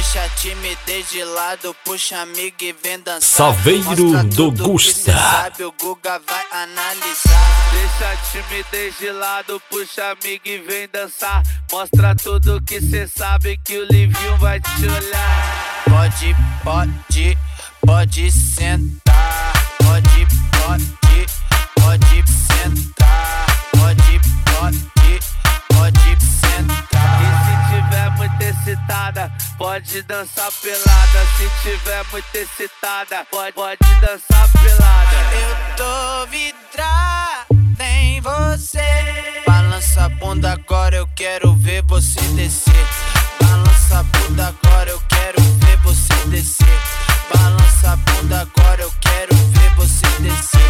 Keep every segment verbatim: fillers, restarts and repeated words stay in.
Deixa a timidez de lado, puxa amigo e vem dançar. Saveiro do Gusta. Sabe, o Guga vai analisar. Deixa a timidez de lado, puxa amigo e vem dançar. Mostra tudo que cê sabe que o Livinho vai te olhar. Pode, pode, pode sentar. Pode, pode, pode sentar. Pode, pode, pode sentar. E se tiver muito excitada, pode dançar pelada. Se tiver muito excitada, pode, pode dançar pelada. Eu tô vidrada em você. Balança a bunda agora, eu quero ver você descer. Balança a bunda agora, eu quero ver você descer. Balança a bunda agora, eu quero ver você descer.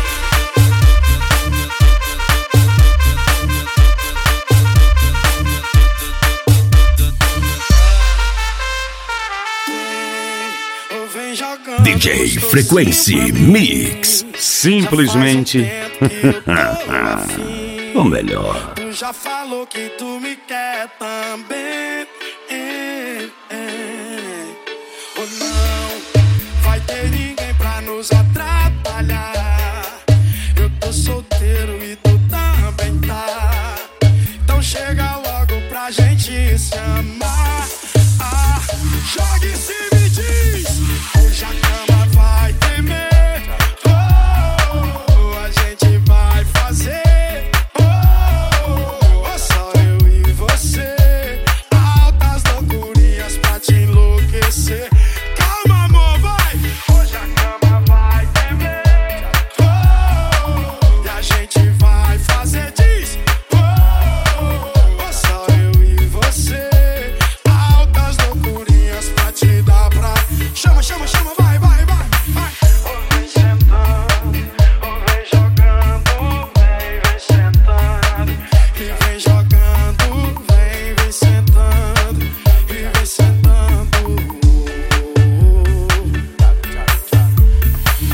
D J Frequency Mix. Simplesmente o melhor. Tu já falou que tu me quer também. É, é. Ou não vai ter ninguém pra nos atrapalhar. Eu tô solteiro e tu também tá. Então chega logo pra gente se amar. Ah, jogue-se.